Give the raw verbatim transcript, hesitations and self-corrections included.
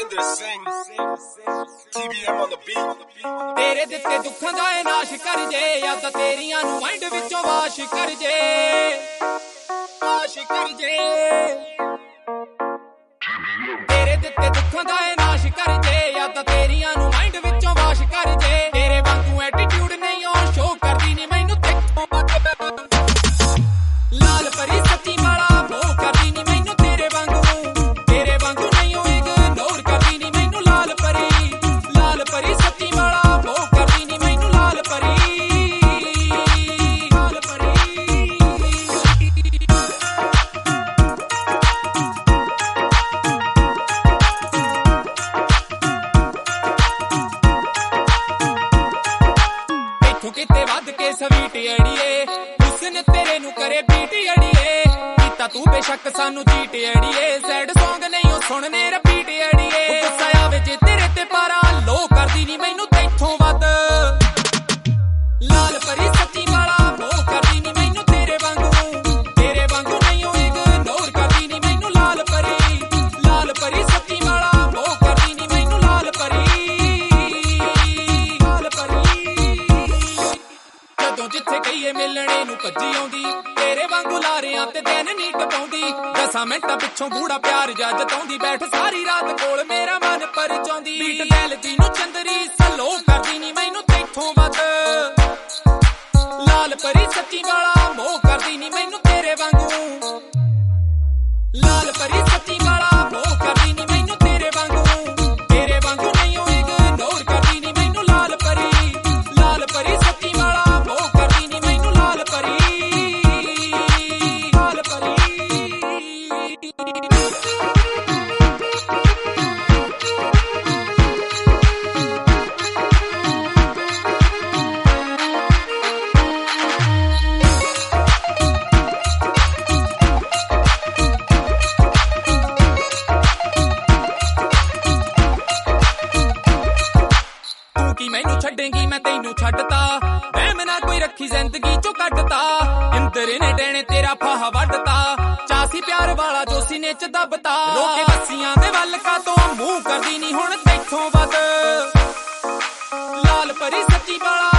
Surinder Singh, T B M on the beat. तेरे दिते दुखां दा नाश कर जे यादां तेरियां नूं माइंड विचों वाश कर जे वाश कर जे तेरे दिते दुखां दा नाश कर जे यादां तेरियां नूं माइंड विचों वाश कर जे तेरे वांगू एटीट्यूड नहीं ओ शो करदी नहीं मैनूं देखो लाल परी सच्ची वाला वो करदी नहीं मैनूं तेरे वांगू तेरे वांगू नहीं ओ इग्नोर करदी नहीं मैनूं लाल परी लाल परी सच्ची वाला वो करदी नहीं मैनूं लाल परी लाल परी इत्थों किते वध के स्वीट अड़िए हुस्न तेरे नूं करे बीट अड़िए कीता तू बेशक सानू चीट अड़िए सैड सॉन्ग नहीं ओ सुनने रिपीट अड़िए गुस्सा आवे जे तेरे ते पारा लो करदी नहीं मैनूं तैथों वध लाल परी सच्ची वाला वो करदी नहीं मैनूं तेरे वांगू तेरे वांगू नहीं ओ इग्नोर करदी नहीं मैनूं लाल परी लाल परी सच्ची वाला वो करदी नहीं मैनूं लाल परी लाल परी ਜਦੋਂ ਜਿੱਥੇ ਕਹੀਏ ਮਿਲਣੇ ਨੂੰ ਭੱਜੀ ਆਉਂਦੀ ਤੇਰੇ ਵਾਂਗੂ ਲਾਰਿਆਂ ਤੇ ਦਿਨ ਨਹੀਂ ਟਪਾਉਂਦੀ ਦਸਾਂ ਮਿੰਟਾਂ ਪਿੱਛੋਂ ਗੂੜਾ ਪਿਆਰ ਜੱਜ ਤਾਉਂਦੀ ਬੈਠ ਸਾਰੀ ਰਾਤ ਕੋਲ ਮੇਰਾ ਮਨ ਪਰਚਾਉਂਦੀ ਬੀਟ ਲੈਲਦੀ ਨੂੰ ਚੰਦਰੀ ਸਲੋ ਕਰਦੀ ਨਹੀਂ ਮੈਨੂੰ ਤੈਥੋਂ ਵੱਧ ਲਾਲ ਪਰੀ ਸੱਚੀ ਵਾਲਾ ਮੋਹ ਕਰਦੀ ਨਹੀਂ ਮੈਨੂੰ ਤੇਰੇ ਵਾਂਗੂ ਲਾਲ ਪਰੀ ਸੱਚੀ ਵਾਲਾ ਮੋਹ ਕਰਦੀ ਨਹੀਂ ਮੈਨੂੰ ਤੇਰੇ ਵਾਂਗੂ ਤੇਰੇ ਵਾਂਗੂ ਨਹੀਂ ਉਹ ਇਗਨੋਰ ਕਰਦੀ ਨਹੀਂ ਮੈਨੂੰ ਲਾਲ ਪਰੀ ਲਾਲ ਪਰੀ ਸੱਚੀ ਵਾਲਾ ਮੋਹ ਕਰਦੀ ਨਹੀਂ ਮੈਨੂੰ ਲਾਲ ਪਰੀ ਲਾਲ ਪਰੀ ਕੀ ਮੈਨੂੰ ਛੱਡੇਂਗੀ ਮੈਂ ਤੈਨੂੰ ਛੱਡਤਾ ਵਹਿਮ ਨਾ ਕੋਈ ਰੱਖੀ ਜ਼ਿੰਦਗੀ ਚੋਂ ਕੱਢਤਾ ਇੰਦਰ ਨੇ ਡੈਣੇ ਤੇਰਾ ਫਾਹਾ ਵੱਢਤਾ ਚਾਸੀ ਪਿਆਰ ਵਾਲਾ ਜੋ ਸੀਨੇ ਚ ਦੱਬਤਾ ਰੋਕੇ ਬੱਸੀਆਂ ਦੇ ਵੱਲ ਕਾ ਤੋਂ ਮੂੰਹ ਕਰਦੀ ਨਹੀਂ ਹੁਣ ਤੈਥੋਂ ਵੱਧ ਲਾਲ ਪਰੀ ਸੱਚੀ ਵਾਲਾ